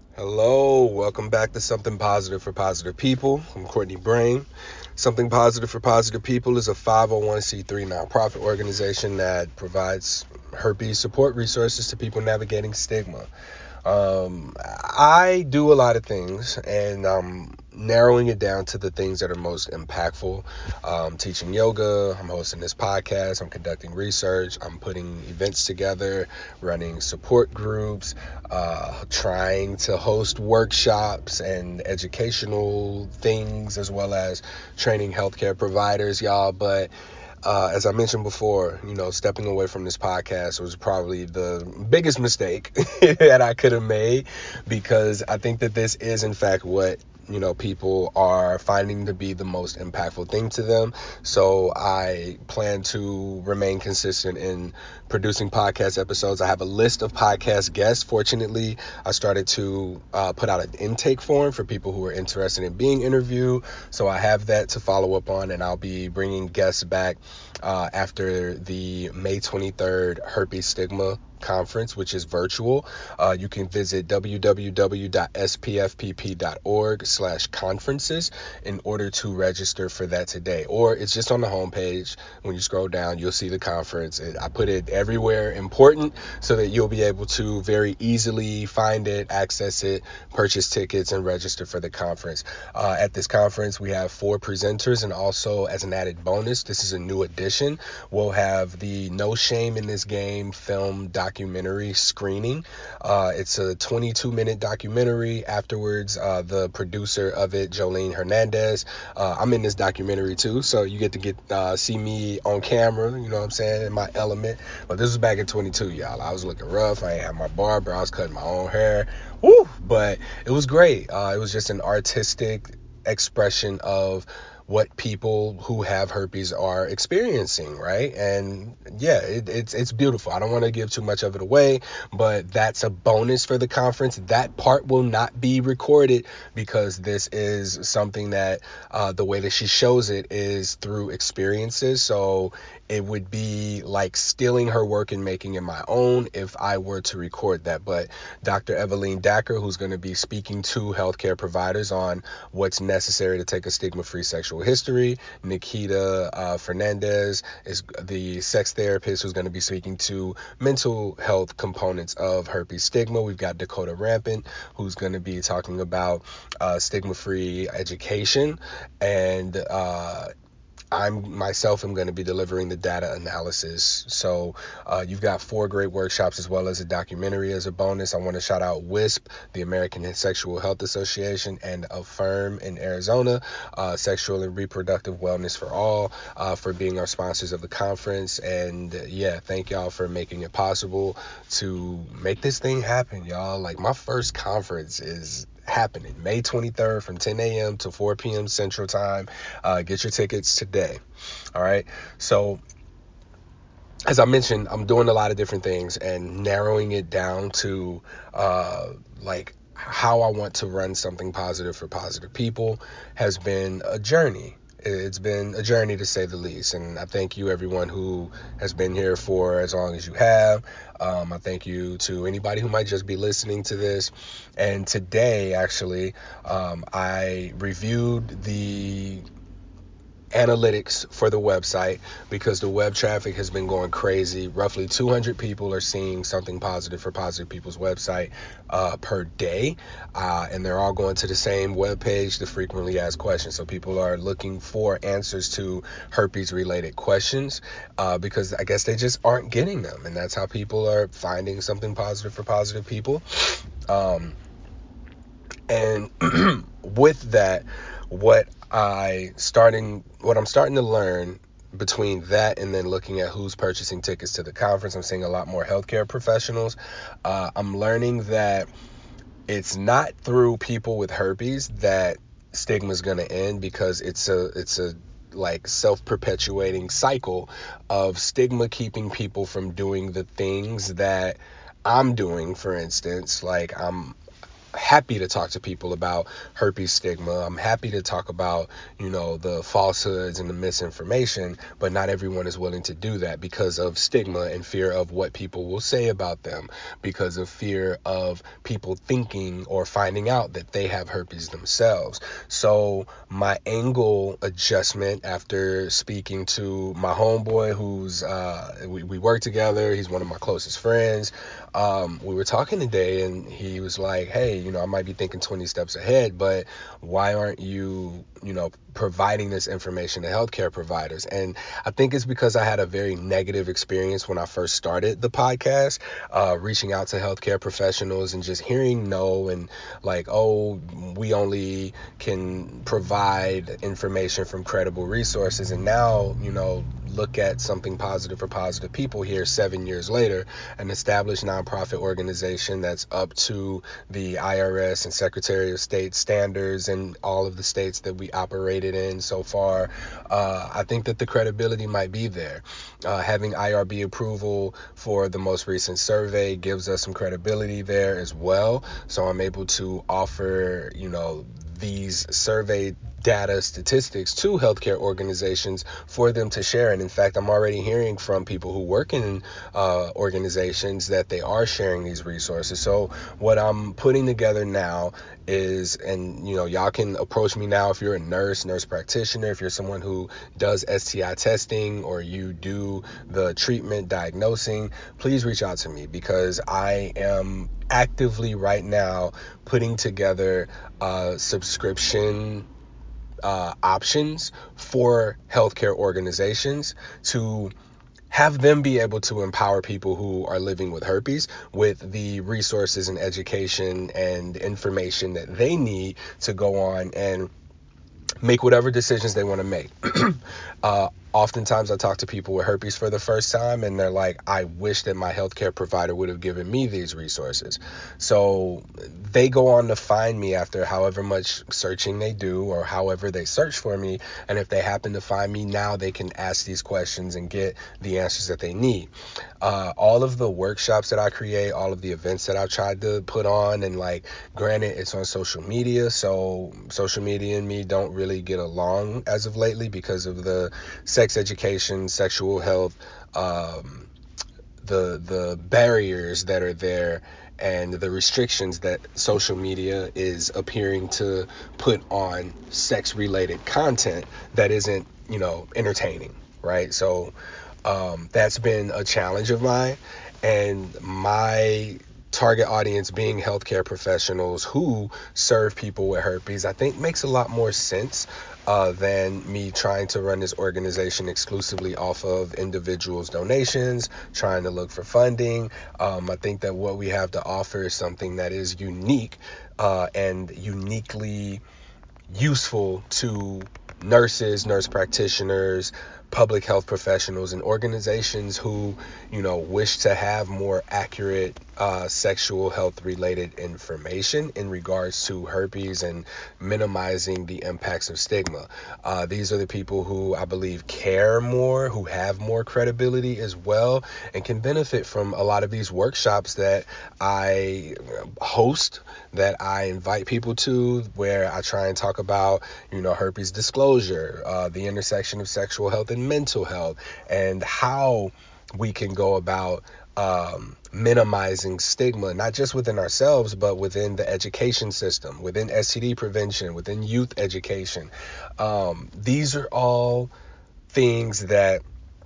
Hello, welcome back to Something Positive for Positive People. I'm Courtney Brain. Something Positive for Positive People is a 501c3 nonprofit organization that provides herpes support resources to people navigating stigma. I do a lot of things, and narrowing it down to the things that are most impactful. Teaching yoga, I'm hosting this podcast, I'm conducting research, I'm putting events together, running support groups, trying to host workshops and educational things, as well as training healthcare providers, y'all. But as I mentioned before, stepping away from this podcast was probably the biggest mistake that I could have made, because I think that this is, in fact, what people are finding to be the most impactful thing to them. So I plan to remain consistent in producing podcast episodes. I have a list of podcast guests. Fortunately, I started to put out an intake form for people who are interested in being interviewed. So I have that to follow up on, and I'll be bringing guests back after the May 23rd Herpes Stigma Conference, which is virtual. You can visit www.spfpp.org/conferences in order to register for that today. Or it's just on the homepage. When you scroll down, you'll see the conference. I put it everywhere important so that you'll be able to very easily find it, access it, purchase tickets, and register for the conference. At this conference, we have 4 presenters, and also as an added bonus, this is a new addition, we'll have the No Shame in This Game film documentary screening. It's a 22-minute documentary. Afterwards, the producer of it, Jolene Hernandez, I'm in this documentary too, so you get to see me on camera, you know what I'm saying, in my element. But this was back in 22, y'all. I was looking rough. I ain't have my barber. I was cutting my own hair. Woo! But it was great. It was just an artistic expression of what people who have herpes are experiencing, right? And yeah, it's beautiful. I don't want to give too much of it away, but that's a bonus for the conference. That part will not be recorded, because this is something that the way that she shows it is through experiences. So it would be like stealing her work and making it my own if I were to record that. But Dr. Eveline Dacker, who's going to be speaking to healthcare providers on what's necessary to take a stigma-free sexual history. Nikita Fernandez is the sex therapist who's going to be speaking to mental health components of herpes stigma. We've got Dakota Rampant, who's going to be talking about stigma-free education. And I'm myself am going to be delivering the data analysis. So you've got 4 great workshops, as well as a documentary as a bonus. I want to shout out WISP, the American Sexual Health Association, and Affirm in Arizona, Sexual and Reproductive Wellness for All, for being our sponsors of the conference. And yeah, thank y'all for making it possible to make this thing happen, y'all. Like, my first conference is happening May 23rd from 10 a.m. to 4 p.m. Central Time. Get your tickets today. All right. So, as I mentioned, I'm doing a lot of different things, and narrowing it down to like how I want to run something positive for positive people has been a journey. It's been a journey, to say the least. And I thank you, everyone who has been here for as long as you have. I thank you to anybody who might just be listening to this. And today, actually, I reviewed the analytics for the website, because the web traffic has been going crazy. Roughly 200 people are seeing something positive for positive people's website per day, and they're all going to the same web page, the frequently asked questions. So people are looking for answers to herpes related questions, because I guess they just aren't getting them, and that's how people are finding something positive for positive people. And with that, what I'm starting to learn between that and then looking at who's purchasing tickets to the conference, I'm seeing a lot more healthcare professionals. I'm learning that it's not through people with herpes that stigma is going to end, because it's a like self-perpetuating cycle of stigma keeping people from doing the things that I'm doing. For instance, like, happy to talk to people about herpes stigma. I'm happy to talk about, the falsehoods and the misinformation, but not everyone is willing to do that because of stigma and fear of what people will say about them, because of fear of people thinking or finding out that they have herpes themselves. So my angle adjustment after speaking to my homeboy who's, we work together, he's one of my closest friends. We were talking today and he was like, hey, I might be thinking 20 steps ahead, but why aren't you, providing this information to healthcare providers? And I think it's because I had a very negative experience when I first started the podcast, reaching out to healthcare professionals and just hearing no and like, oh, we only can provide information from credible resources. And now, look at something positive for positive people here 7 years later, an established nonprofit organization that's up to the IRS and Secretary of State standards in all of the states that we operated in so far. I think that the credibility might be there. Having IRB approval for the most recent survey gives us some credibility there as well. So I'm able to offer, these survey data statistics to healthcare organizations for them to share. And in fact, I'm already hearing from people who work in organizations that they are sharing these resources. So what I'm putting together now is, and y'all can approach me now if you're a nurse practitioner, if you're someone who does STI testing or you do the treatment diagnosing, please reach out to me because I am actively right now putting together subscription options for healthcare organizations to have them be able to empower people who are living with herpes with the resources and education and information that they need to go on and make whatever decisions they want to make. Oftentimes I talk to people with herpes for the first time and they're like, I wish that my healthcare provider would have given me these resources. So they go on to find me after however much searching they do or however they search for me. And if they happen to find me, now they can ask these questions and get the answers that they need. All of the workshops that I create, all of the events that I've tried to put on, and like, granted, it's on social media, so social media and me don't really get along as of lately because of the sex education, sexual health, the barriers that are there and the restrictions that social media is appearing to put on sex related content that isn't, entertaining, right? So that's been a challenge of mine, and my target audience being healthcare professionals who serve people with herpes, I think makes a lot more sense than me trying to run this organization exclusively off of individuals' donations, trying to look for funding. I think that what we have to offer is something that is unique and uniquely useful to nurses, nurse practitioners, public health professionals, and organizations who, wish to have more accurate sexual health related information in regards to herpes and minimizing the impacts of stigma. These are the people who I believe care more, who have more credibility as well, and can benefit from a lot of these workshops that I host, that I invite people to, where I try and talk about, herpes disclosure, the intersection of sexual health and mental health, and how we can go about minimizing stigma, not just within ourselves, but within the education system, within STD prevention, within youth education. These are all things that,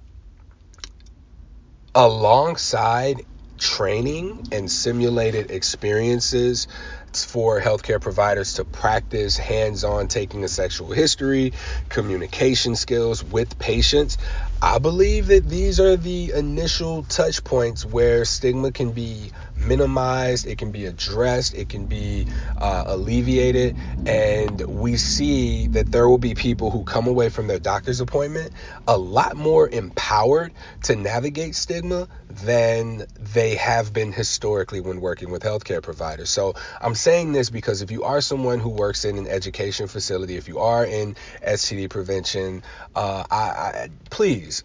alongside training and simulated experiences for healthcare providers to practice hands-on taking a sexual history, communication skills with patients, I believe that these are the initial touch points where stigma can be minimized, it can be addressed, it can be alleviated, and we see that there will be people who come away from their doctor's appointment a lot more empowered to navigate stigma than they have been historically when working with healthcare providers. So I'm saying this because if you are someone who works in an education facility, if you are in STD prevention, I please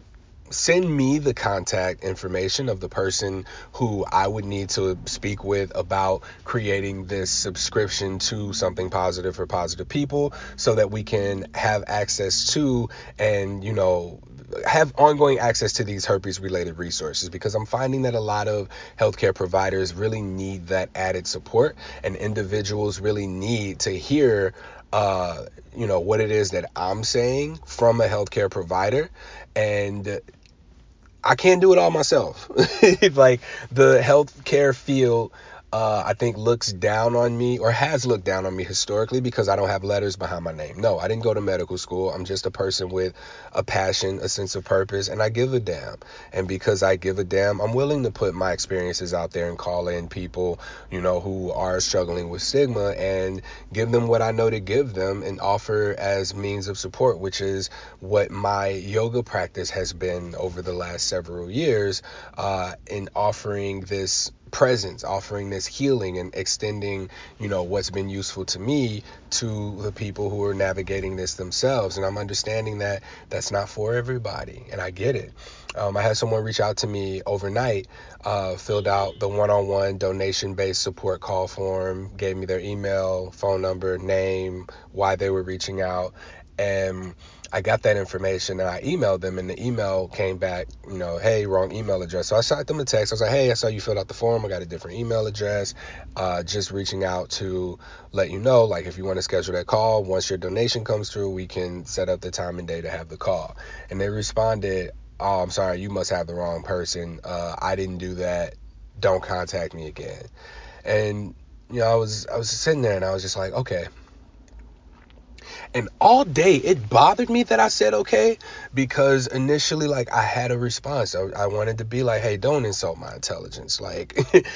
send me the contact information of the person who I would need to speak with about creating this subscription to Something Positive for Positive People, so that we can have access to, and have ongoing access to these herpes related resources, because I'm finding that a lot of healthcare providers really need that added support, and individuals really need to hear what it is that I'm saying from a healthcare provider. And I can't do it all myself. Like, the healthcare field, I think, looks down on me, or has looked down on me historically, because I don't have letters behind my name. No, I didn't go to medical school. I'm just a person with a passion, a sense of purpose, and I give a damn. And because I give a damn, I'm willing to put my experiences out there and call in people, who are struggling with stigma, and give them what I know to give them, and offer as means of support, which is what my yoga practice has been over the last several years, in offering this presence, offering this healing, and extending, what's been useful to me to the people who are navigating this themselves. And I'm understanding that that's not for everybody, and I get it. I had someone reach out to me overnight, filled out the one-on-one donation-based support call form, gave me their email, phone number, name, why they were reaching out, and I got that information, and I emailed them, and the email came back, hey, wrong email address. So I shot them a text. I was like, hey, I saw you filled out the form. I got a different email address. Just reaching out to let you know, like, if you want to schedule that call, once your donation comes through, we can set up the time and day to have the call. And they responded, oh, I'm sorry, you must have the wrong person. I didn't do that. Don't contact me again. And, I was sitting there, and I was just like, okay. And all day it bothered me that I said okay, because initially, like, I had a response. I wanted to be like, hey, don't insult my intelligence. Like,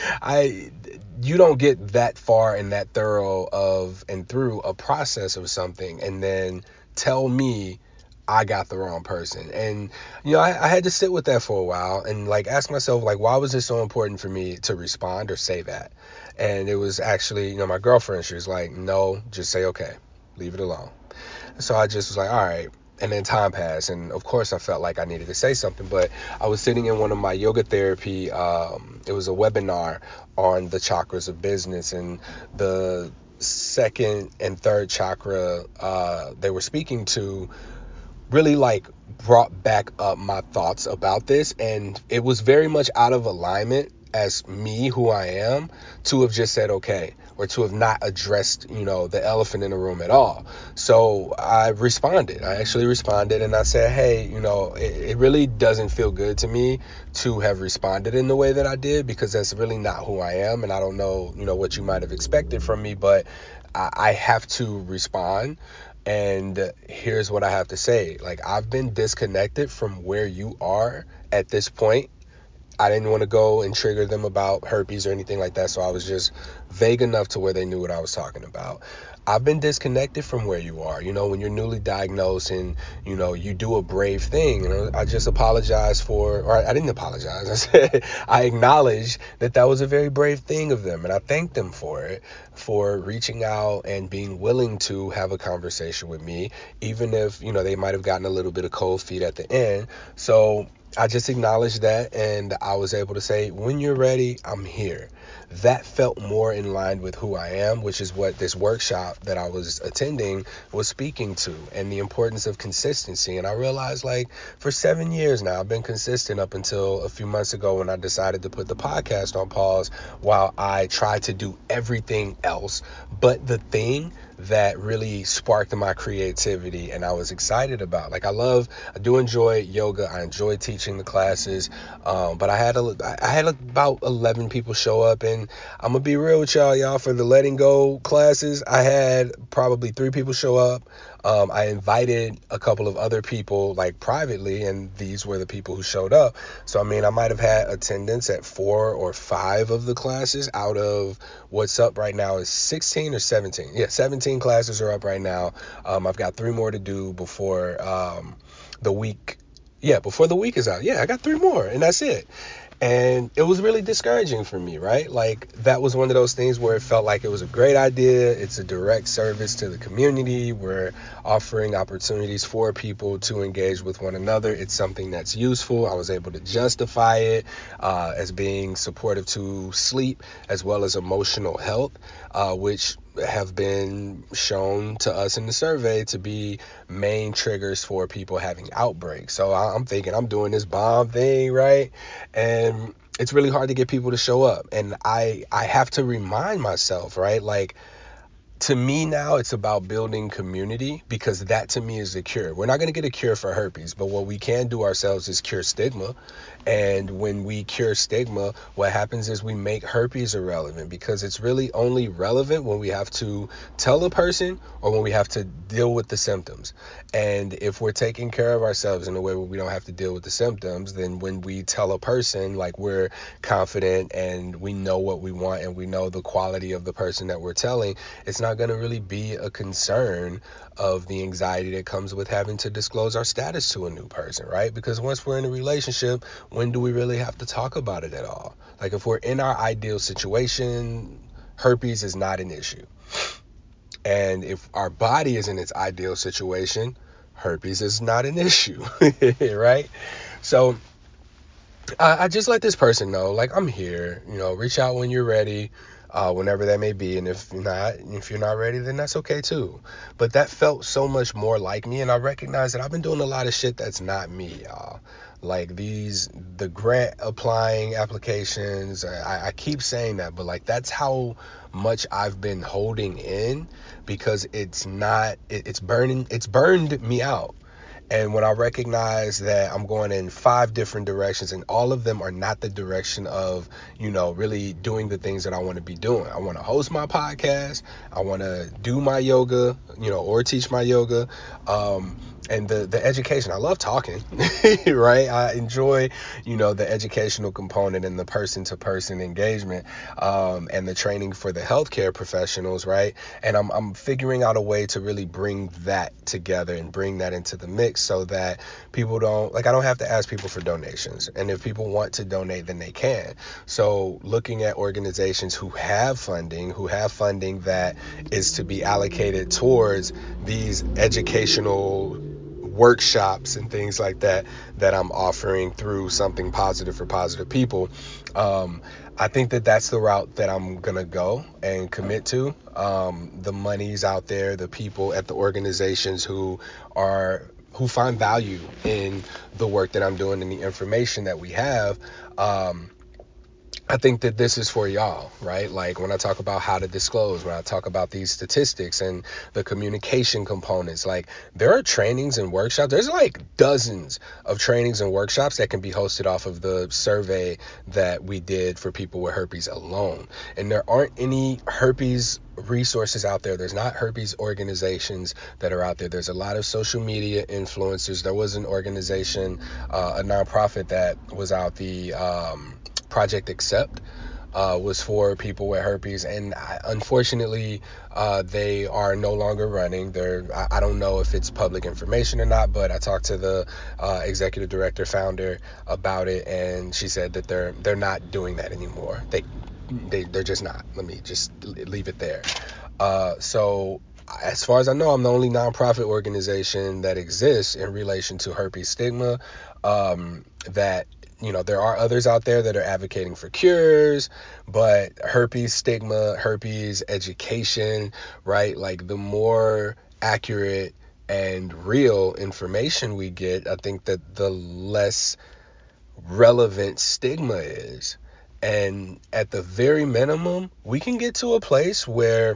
you don't get that far and that thorough of and through a process of something and then tell me I got the wrong person. And I had to sit with that for a while and, like, ask myself, like, why was it so important for me to respond or say that? And it was actually, my girlfriend. She was like, no, just say okay, leave it alone. So I just was like, all right. And then time passed, and of course I felt like I needed to say something. But I was sitting in one of my yoga therapy, it was a webinar on the chakras of business, and the second and third chakra they were speaking to really, like, brought back up my thoughts about this, and it was very much out of alignment as me, who I am, to have just said okay, or to have not addressed, the elephant in the room at all. So I responded. I actually responded, and I said, hey, it really doesn't feel good to me to have responded in the way that I did, because that's really not who I am, and I don't know, what you might have expected from me, but I have to respond. And here's what I have to say. Like, I've been disconnected from where you are at this point. I didn't want to go and trigger them about herpes or anything like that, so I was just vague enough to where they knew what I was talking about. I've been disconnected from where you are. When you're newly diagnosed and, you do a brave thing. I just apologized or I didn't apologize. I said, I acknowledged that was a very brave thing of them, and I thanked them for it, for reaching out and being willing to have a conversation with me, even if, they might have gotten a little bit of cold feet at the end. So I just acknowledged that, and I was able to say, when you're ready, I'm here. That felt more in line with who I am, which is what this workshop that I was attending was speaking to, and the importance of consistency. And I realized, like, for 7 years now, I've been consistent up until a few months ago when I decided to put the podcast on pause while I tried to do everything else. But the thing that really sparked my creativity and I was excited about, like, I do enjoy yoga. I enjoy teaching the classes, but I had about 11 people show up, and I'm gonna be real with y'all. For the letting go classes, I had probably 3 people show up. I invited a couple of other people, like, privately, and these were the people who showed up. So I mean, I might have had attendance at 4 or 5 of the classes out of what's up right now is 16 or 17. Yeah, 17 classes are up right now. I've got 3 more to do before the week. Yeah, before the week is out. Yeah, I got 3 more, and that's it. And it was really discouraging for me, right? Like, that was one of those things where it felt like it was a great idea. It's a direct service to the community. We're offering opportunities for people to engage with one another. It's something that's useful. I was able to justify it as being supportive to sleep as well as emotional health, which have been shown to us in the survey to be main triggers for people having outbreaks. So I'm thinking I'm doing this bomb thing, right? And it's really hard to get people to show up. And I have to remind myself, right? Like, to me now, it's about building community, because that to me is the cure. We're not going to get a cure for herpes, but what we can do ourselves is cure stigma. And when we cure stigma, what happens is we make herpes irrelevant, because it's really only relevant when we have to tell a person or when we have to deal with the symptoms. And if we're taking care of ourselves in a way where we don't have to deal with the symptoms, then when we tell a person, like, we're confident and we know what we want and we know the quality of the person that we're telling, it's not going to really be a concern of the anxiety that comes with having to disclose our status to a new person, right? Because once we're in a relationship, when do we really have to talk about it at all? Like, if we're in our ideal situation, herpes is not an issue. And if our body is in its ideal situation, herpes is not an issue, right? So I just let this person know, like, I'm here, reach out when you're ready, whenever that may be. And if you're not ready, then that's okay too. But that felt so much more like me. And I recognize that I've been doing a lot of shit that's not me, y'all. Like, the grant applying applications, I keep saying that, but like, that's how much I've been holding in, because it's burned me out. And when I recognize that I'm going in 5 different directions and all of them are not the direction of, really doing the things that I want to be doing. I want to host my podcast. I want to do my yoga, or teach my yoga. And the education, I love talking, right? I enjoy, the educational component and the person to person engagement, and the training for the healthcare professionals, right? And I'm figuring out a way to really bring that together and bring that into the mix, so that people don't, like, I don't have to ask people for donations. And if people want to donate, then they can. So looking at organizations who have funding that is to be allocated towards these educational workshops and things like that I'm offering through something positive for positive people. I think that that's the route that I'm gonna go and commit to. The money's out there, the people at the organizations who find value in the work that I'm doing and the information that we have. I think that this is for y'all, right? Like, when I talk about how to disclose, when I talk about these statistics and the communication components, like, there are trainings and workshops. There's like dozens of trainings and workshops that can be hosted off of the survey that we did for people with herpes alone. And there aren't any herpes resources out there. There's not herpes organizations that are out there. There's a lot of social media influencers. There was an organization, a nonprofit that was out, the Project Accept, was for people with herpes, and unfortunately, they are no longer running. I don't know if it's public information or not, but I talked to the executive director, founder, about it, and she said that they're not doing that anymore. They're just not. Let me just leave it there. So as far as I know, I'm the only nonprofit organization that exists in relation to herpes stigma. That there are others out there that are advocating for cures, but herpes stigma, herpes education, right? Like, the more accurate and real information we get, I think that the less relevant stigma is. And at the very minimum, we can get to a place where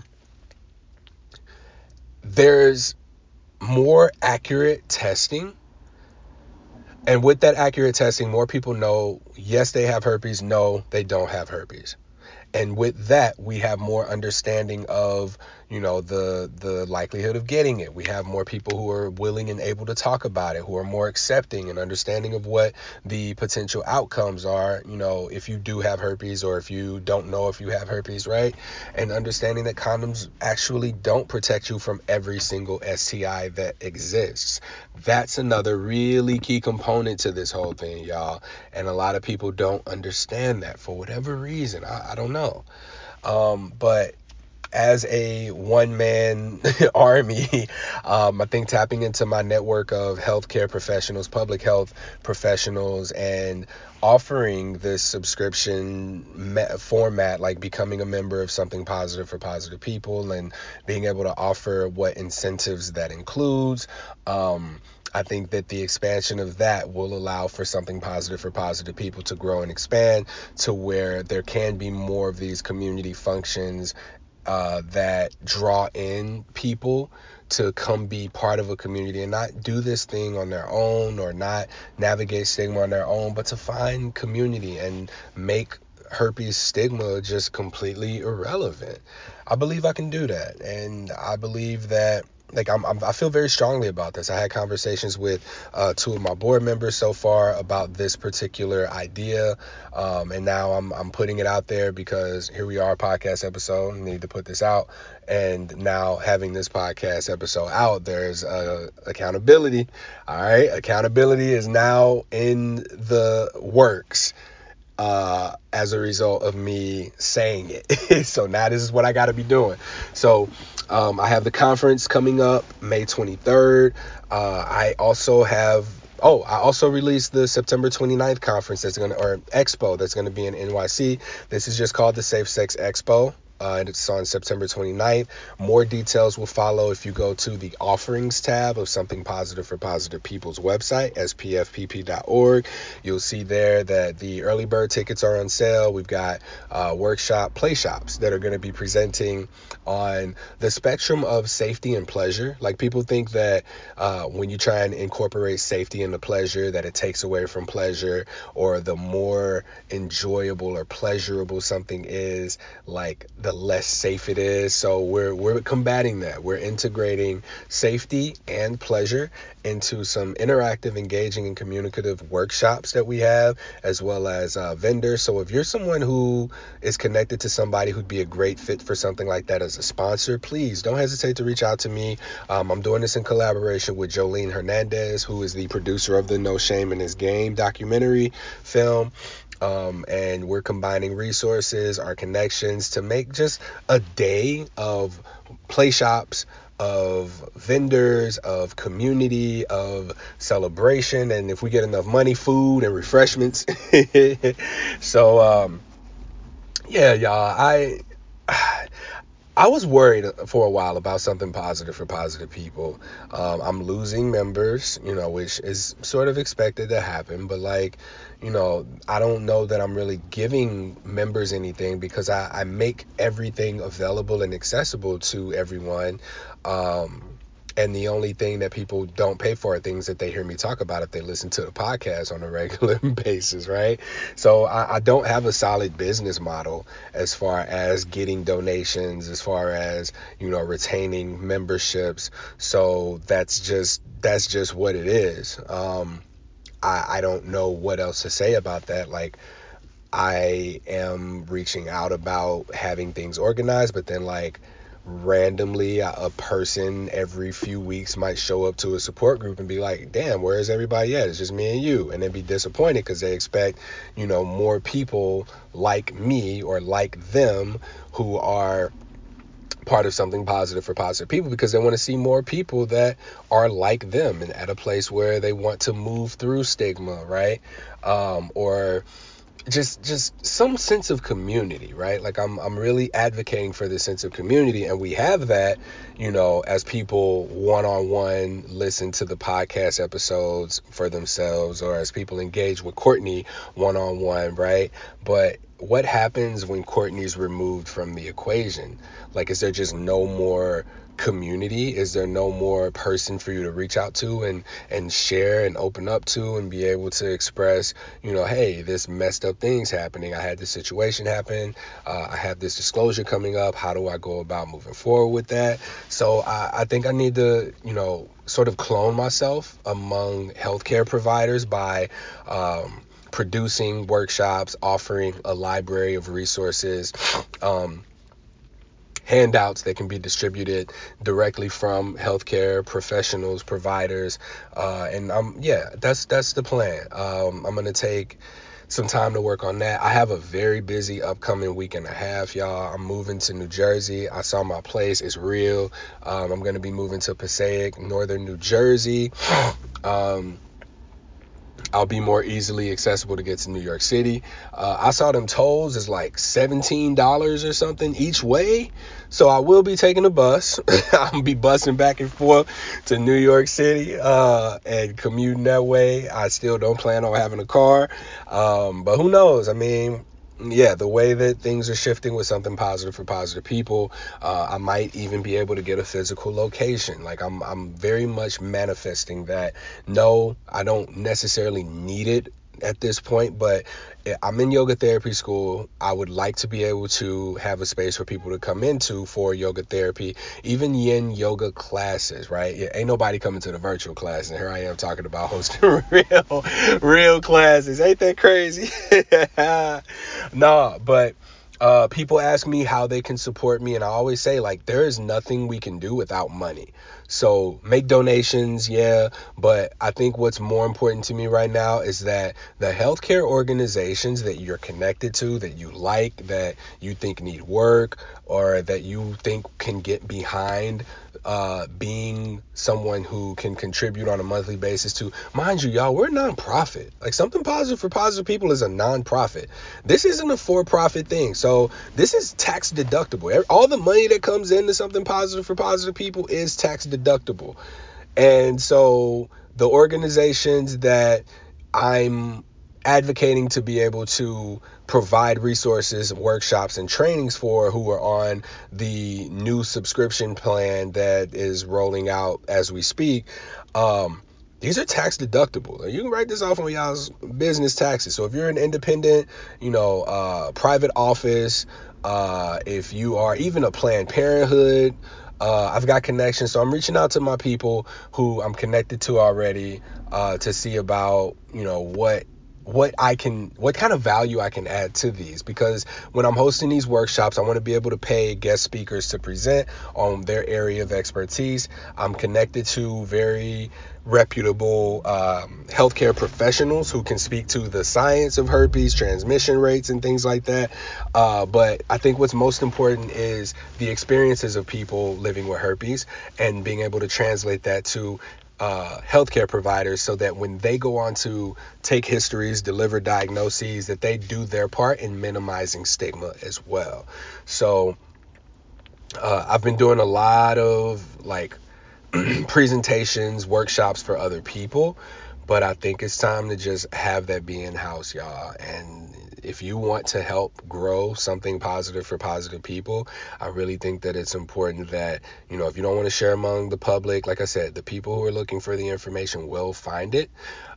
there's more accurate testing. And with that accurate testing, more people know, yes, they have herpes, no, they don't have herpes. And with that, we have more understanding of, the likelihood of getting it. We have more people who are willing and able to talk about it, who are more accepting and understanding of what the potential outcomes are, if you do have herpes or if you don't know if you have herpes, right? And understanding that condoms actually don't protect you from every single STI that exists. That's another really key component to this whole thing, y'all. And a lot of people don't understand that for whatever reason. I don't know. But as a one-man army, I think tapping into my network of healthcare professionals, public health professionals, and offering this subscription format, like becoming a member of Something Positive for Positive People, and being able to offer what incentives that includes, I think that the expansion of that will allow for Something Positive for Positive People to grow and expand to where there can be more of these community functions that draw in people to come be part of a community and not do this thing on their own or not navigate stigma on their own, but to find community and make herpes stigma just completely irrelevant. I believe I can do that, and I believe that, like, I feel very strongly about this. I had conversations with two of my board members so far about this particular idea, and now I'm putting it out there because here we are, podcast episode. I need to put this out, and now having this podcast episode out, there's accountability. All right, accountability is now in the works as a result of me saying it. So now this is what I got to be doing. So I have the conference coming up May 23rd. I also released the September 29th conference or expo that's going to be in NYC. This is just called the Safe Sex Expo. And it's on September 29th. More details will follow if you go to the offerings tab of Something Positive for Positive People's website, spfpp.org. You'll see there that the early bird tickets are on sale. We've got play shops that are going to be presenting on the spectrum of safety and pleasure. Like, people think that when you try and incorporate safety into pleasure, that it takes away from pleasure, or the more enjoyable or pleasurable something is, like, the less safe it is. So we're combating that. We're integrating safety and pleasure into some interactive, engaging, and communicative workshops that we have, as well as vendors. So if you're someone who is connected to somebody who'd be a great fit for something like that as a sponsor, please don't hesitate to reach out to me. I'm doing this in collaboration with Jolene Hernandez, who is the producer of the No Shame in This Game documentary film. And we're combining resources, our connections, to make just a day of play shops, of vendors, of community, of celebration, and if we get enough money, food and refreshments. So yeah, y'all, I was worried for a while about Something Positive for Positive People. I'm losing members, which is sort of expected to happen. But, like, I don't know that I'm really giving members anything, because I make everything available and accessible to everyone. And the only thing that people don't pay for are things that they hear me talk about if they listen to the podcast on a regular basis, right? So I don't have a solid business model as far as getting donations, as far as, retaining memberships. So that's just what it is. I don't know what else to say about that. Like, I am reaching out about having things organized, but then, like, randomly a person every few weeks might show up to a support group and be like, damn, where is everybody at? It's just me and you. And then be disappointed because they expect, more people like me or like them who are part of Something Positive for Positive People, because they want to see more people that are like them and at a place where they want to move through stigma, right? Or just some sense of community, right? Like, I'm really advocating for this sense of community, and we have that, as people one-on-one listen to the podcast episodes for themselves, or as people engage with Courtney one-on-one, right? But what happens when Courtney's removed from the equation? Like, is there just no more community? Is there no more person for you to reach out to and share and open up to and be able to express, hey, this messed up thing's happening. I had this situation happen. I have this disclosure coming up. How do I go about moving forward with that? So I think I need to, sort of clone myself among healthcare providers by producing workshops, offering a library of resources, handouts that can be distributed directly from healthcare professionals, providers, and that's the plan. I'm gonna take some time to work on that. I have a very busy upcoming week and a half, y'all. I'm moving to New Jersey. I saw my place. It's real. I'm gonna be moving to Passaic, northern New Jersey. I'll be more easily accessible to get to New York City. I saw them tolls is like $17 or something each way. So I will be taking a bus. I'll be busing back and forth to New York City and commuting that way. I still don't plan on having a car. But who knows? I mean, yeah, the way that things are shifting with something positive for positive people, I might even be able to get a physical location. Like I'm very much manifesting that. No, I don't necessarily need it at this point, but I'm in yoga therapy school. I would like to be able to have a space for people to come into for yoga therapy, even yin yoga classes, right? Yeah, ain't nobody coming to the virtual class, and here I am talking about hosting real classes. Ain't that crazy? No, but people ask me how they can support me, and I always say, like, there is nothing we can do without money. So make donations, yeah, but I think what's more important to me right now is that the healthcare organizations that you're connected to, that you like, that you think need work, or that you think can get behind being someone who can contribute on a monthly basis to, mind you, y'all, we're a nonprofit. Like, something positive for positive people is a nonprofit. This isn't a for-profit thing. So this is tax deductible. All the money that comes into something positive for positive people is tax deductible. And so the organizations that I'm advocating to be able to provide resources, workshops, and trainings for, who are on the new subscription plan that is rolling out as we speak, these are tax deductible. You can write this off on y'all's business taxes. So if you're an independent, private office, if you are even a Planned Parenthood, I've got connections. So I'm reaching out to my people who I'm connected to already to see about, what kind of value I can add to these, because when I'm hosting these workshops, I want to be able to pay guest speakers to present on their area of expertise. I'm connected to very reputable healthcare professionals who can speak to the science of herpes, transmission rates, and things like that. But I think what's most important is the experiences of people living with herpes and being able to translate that to healthcare providers, so that when they go on to take histories, deliver diagnoses, that they do their part in minimizing stigma as well. So I've been doing a lot of presentations, workshops for other people, but I think it's time to just have that be in-house, y'all. And if you want to help grow something positive for positive people, I really think that it's important that, if you don't want to share among the public, like I said, the people who are looking for the information will find it.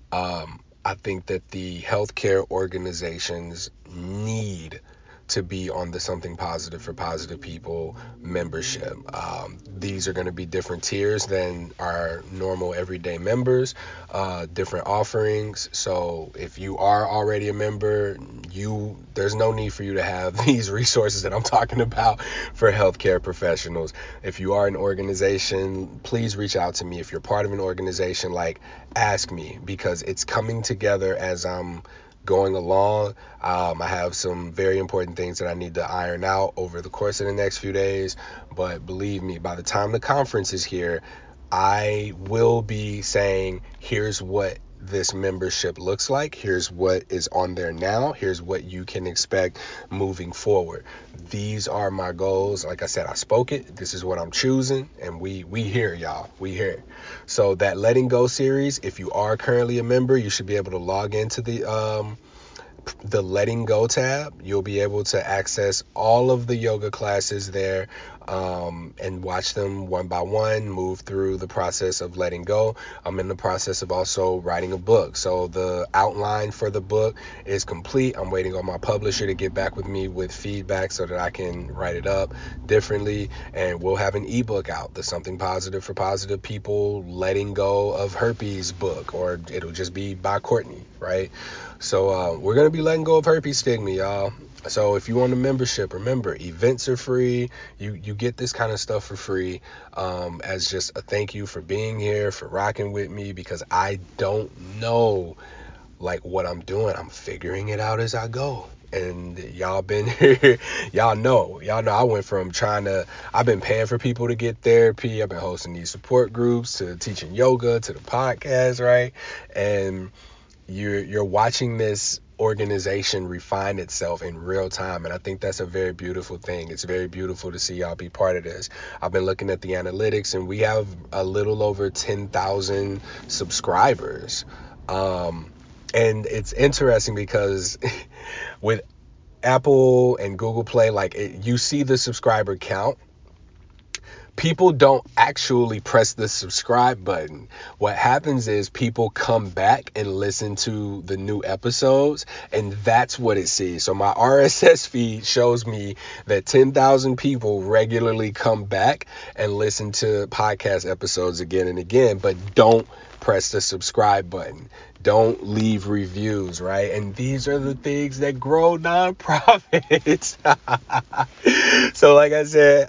I think that the healthcare organizations need to be on the Something Positive for Positive People membership. These are going to be different tiers than our normal everyday members, different offerings. So if you are already a member, there's no need for you to have these resources that I'm talking about for healthcare professionals. If you are an organization, please reach out to me. If you're part of an organization, ask me, because it's coming together as I'm going along. I have some very important things that I need to iron out over the course of the next few days, but believe me, by the time the conference is here, I will be saying, here's what this membership looks like, here's what is on there now, here's what you can expect moving forward. These are my goals. Like I said, I spoke it. This is what I'm choosing, and we here, y'all. We here. So that Letting Go series, if you are currently a member, you should be able to log into the letting go tab. You'll be able to access all of the yoga classes there, and watch them one by one, move through the process of letting go. I'm in the process of also writing a book. So the outline for the book is complete. I'm waiting on my publisher to get back with me with feedback so that I can write it up differently. And we'll have an ebook out, the Something Positive for Positive People Letting Go of Herpes book, or it'll just be by Courtney, right? So we're going to be letting go of herpes stigma, y'all. So if you want a membership, remember, events are free. You get this kind of stuff for free, as just a thank you for being here, for rocking with me, because I don't know like what I'm doing. I'm figuring it out as I go. And y'all been here, y'all know I went from I've been paying for people to get therapy. I've been hosting these support groups, to teaching yoga, to the podcast, right? And you're watching this organization refine itself in real time, and I think that's a very beautiful thing. It's very beautiful to see y'all be part of this. I've been looking at the analytics, and we have a little over 10,000 subscribers, and it's interesting because with Apple and Google Play, like you see the subscriber count, people don't actually press the subscribe button. What happens is people come back and listen to the new episodes, and that's what it sees. So my RSS feed shows me that 10,000 people regularly come back and listen to podcast episodes again and again, but don't press the subscribe button. Don't leave reviews, right? And these are the things that grow nonprofits. So like I said,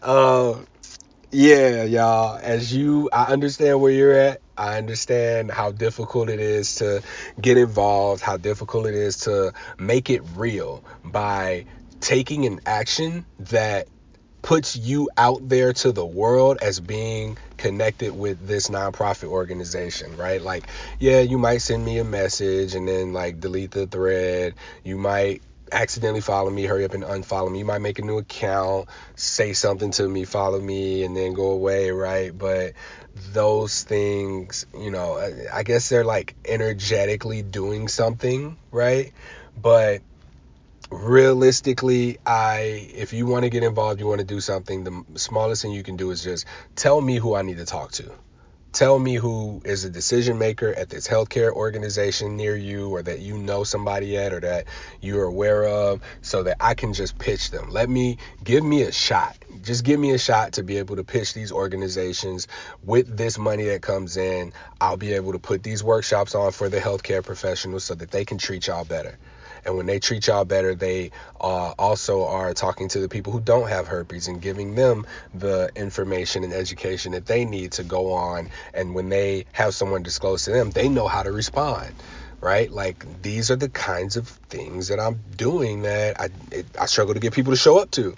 yeah, y'all, I understand where you're at. I understand how difficult it is to get involved, how difficult it is to make it real by taking an action that puts you out there to the world as being connected with this nonprofit organization, right? Like, yeah, you might send me a message and then like delete the thread. You might accidentally follow me, hurry up and unfollow me. You might make a new account, say something to me, follow me, and then go away, right? But those things, I guess they're like energetically doing something, right? But realistically, if you want to get involved, you want to do something, the smallest thing you can do is just tell me who I need to talk to. Tell me who is a decision maker at this healthcare organization near you, or that you know somebody at, or that you're aware of, so that I can just pitch them. Give me a shot. Just give me a shot to be able to pitch these organizations with this money that comes in. I'll be able to put these workshops on for the healthcare professionals so that they can treat y'all better. And when they treat y'all better, they also are talking to the people who don't have herpes and giving them the information and education that they need to go on. And when they have someone disclose to them, they know how to respond, right? Like, these are the kinds of things that I'm doing that I struggle to get people to show up to.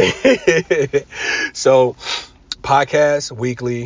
So, podcasts, weekly,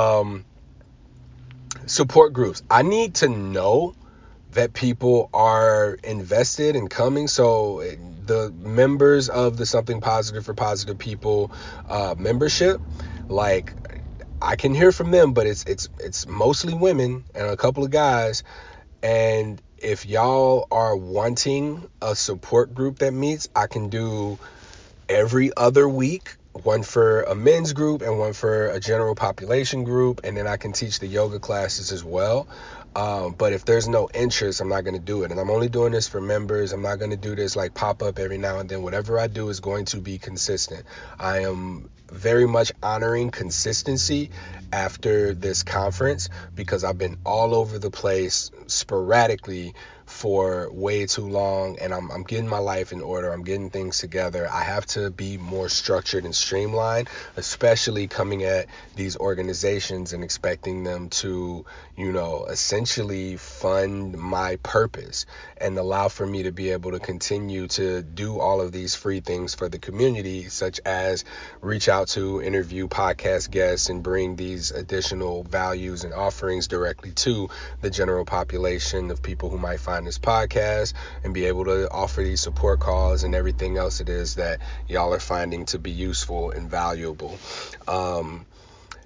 support groups. I need to know that people are invested in coming. So the members of the Something Positive for Positive People membership, like, I can hear from them, but it's mostly women and a couple of guys. And if y'all are wanting a support group that meets, I can do every other week, one for a men's group and one for a general population group, and then I can teach the yoga classes as well. But if there's no interest, I'm not going to do it. And I'm only doing this for members. I'm not going to do this like pop up every now and then. Whatever I do is going to be consistent. I am very much honoring consistency after this conference, because I've been all over the place sporadically for way too long, and I'm getting my life in order. I'm getting things together. I have to be more structured and streamlined, especially coming at these organizations and expecting them to, essentially fund my purpose and allow for me to be able to continue to do all of these free things for the community, such as reach out to, interview podcast guests, and bring these additional values and offerings directly to the general population of people who might find this podcast, and be able to offer these support calls and everything else it is that y'all are finding to be useful and valuable.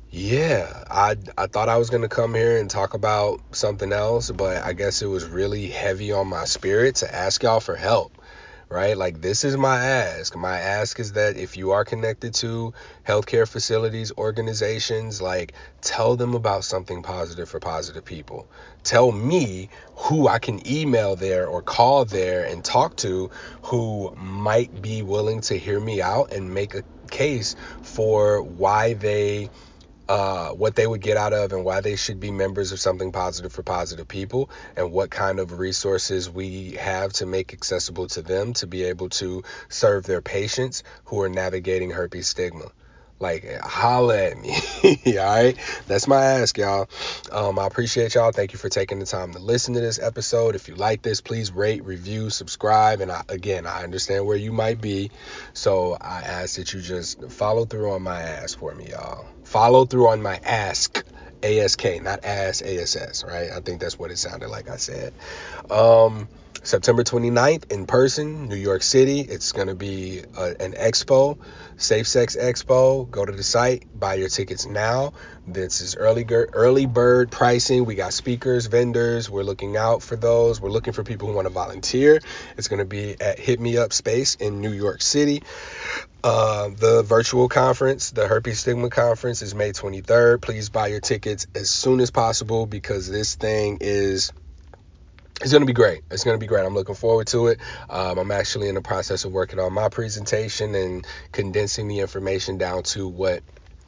Yeah, I thought I was gonna come here and talk about something else, but I guess it was really heavy on my spirit to ask y'all for help, right? Like, this is my ask. My ask is that if you are connected to healthcare facilities, organizations, like, tell them about something positive for positive people. Tell me who I can email there or call there and talk to who might be willing to hear me out and make a case for why they what they would get out of and why they should be members of something positive for positive people, and what kind of resources we have to make accessible to them to be able to serve their patients who are navigating herpes stigma. Like, holla at me. All right, that's my ask, y'all. I appreciate y'all. Thank you for taking the time to listen to this episode. If you like this, please rate, review, subscribe. And I understand where you might be, so I ask that you just follow through on my ask for me, y'all. Follow through on my ask. ASK, not ass, ASS, right? I think that's what it sounded like I said. September 29th in person, New York City. It's going to be an expo, Safe Sex Expo. Go to the site, buy your tickets now. This is early bird pricing. We got speakers, vendors. We're looking out for those. We're looking for people who want to volunteer. It's going to be at Hit Me Up Space in New York City. The virtual conference, the Herpes Stigma Conference, is May 23rd. Please buy your tickets as soon as possible because this thing is it's going to be great. It's going to be great. I'm looking forward to it. I'm actually in the process of working on my presentation and condensing the information down to what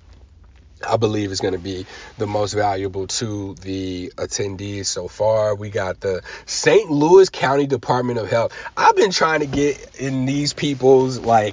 I believe is going to be the most valuable to the attendees so far. We got the St. Louis County Department of Health. I've been trying to get in these people's, like,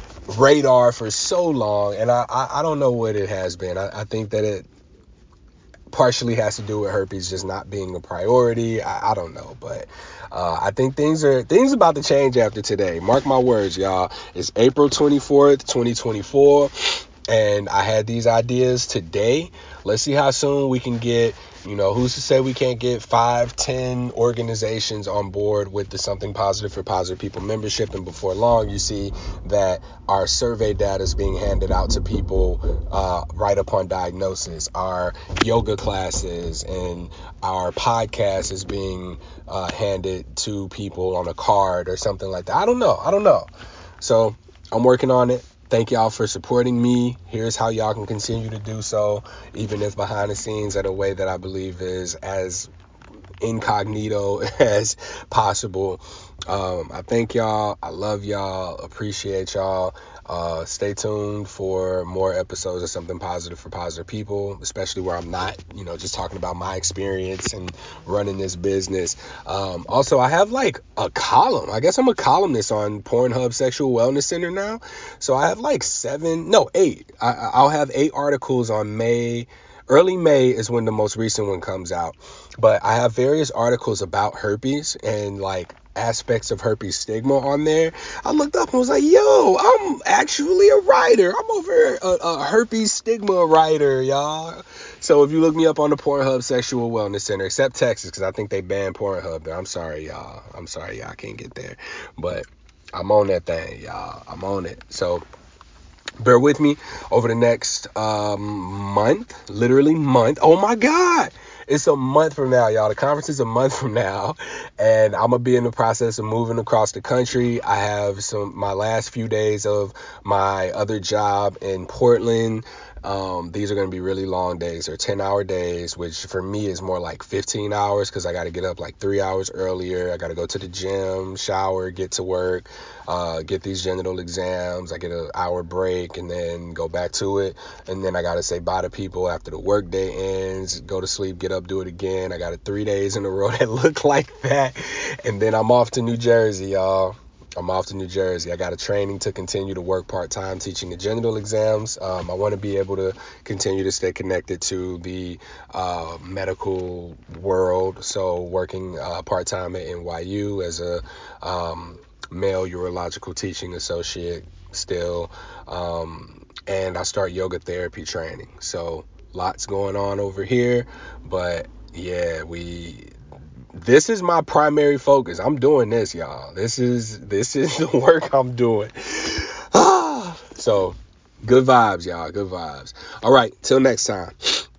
radar for so long, and I don't know what it has been. I think that it partially has to do with herpes just not being a priority. I don't know, but I think things about to change after today. Mark my words, y'all. It's April 24th, 2024, and I had these ideas today. Let's see how soon we can get, who's to say we can't get 5-10 organizations on board with the Something Positive for Positive People membership, and before long you see that our survey data is being handed out to people right upon diagnosis. Our yoga classes and our podcast is being handed to people on a card or something like that. I don't know. So I'm working on it. Thank y'all for supporting me. Here's how y'all can continue to do so, even if behind the scenes, in a way that I believe is as incognito as possible. I thank y'all. I love y'all. Appreciate y'all. Stay tuned for more episodes of Something Positive for Positive People, especially where I'm not, just talking about my experience and running this business. Also, I have like a column. I guess I'm a columnist on Pornhub Sexual Wellness Center now. So I have like 8. I'll have 8 articles on May. Early May is when the most recent one comes out. But I have various articles about herpes and like aspects of herpes stigma on there. I looked up and was like, yo, I'm actually a writer. I'm over a herpes stigma writer, y'all. So if you look me up on the Pornhub Sexual Wellness Center, except Texas, because I think they banned Pornhub there. I'm sorry, y'all. I can't get there. But I'm on that thing, y'all. I'm on it. So bear with me over the next month. Oh my God. It's a month from now, y'all. The conference is a month from now, and I'm gonna be in the process of moving across the country. I have my last few days of my other job in Portland. These are going to be really long days. They're 10-hour days, which for me is more like 15 hours because I got to get up like 3 hours earlier. I got to go to the gym, shower, get to work, get these genital exams. I get an hour break and then go back to it. And then I got to say bye to people after the work day ends, go to sleep, get up, do it again. I got 3 days in a row that look like that. And then I'm off to New Jersey, y'all. I got a training to continue to work part-time teaching the genital exams. I want to be able to continue to stay connected to the medical world. So working part-time at NYU as a male urological teaching associate still. And I start yoga therapy training. So lots going on over here. But yeah, this is my primary focus. I'm doing this, y'all. This is the work I'm doing. So Good vibes, y'all. Good vibes. All right. Till next time.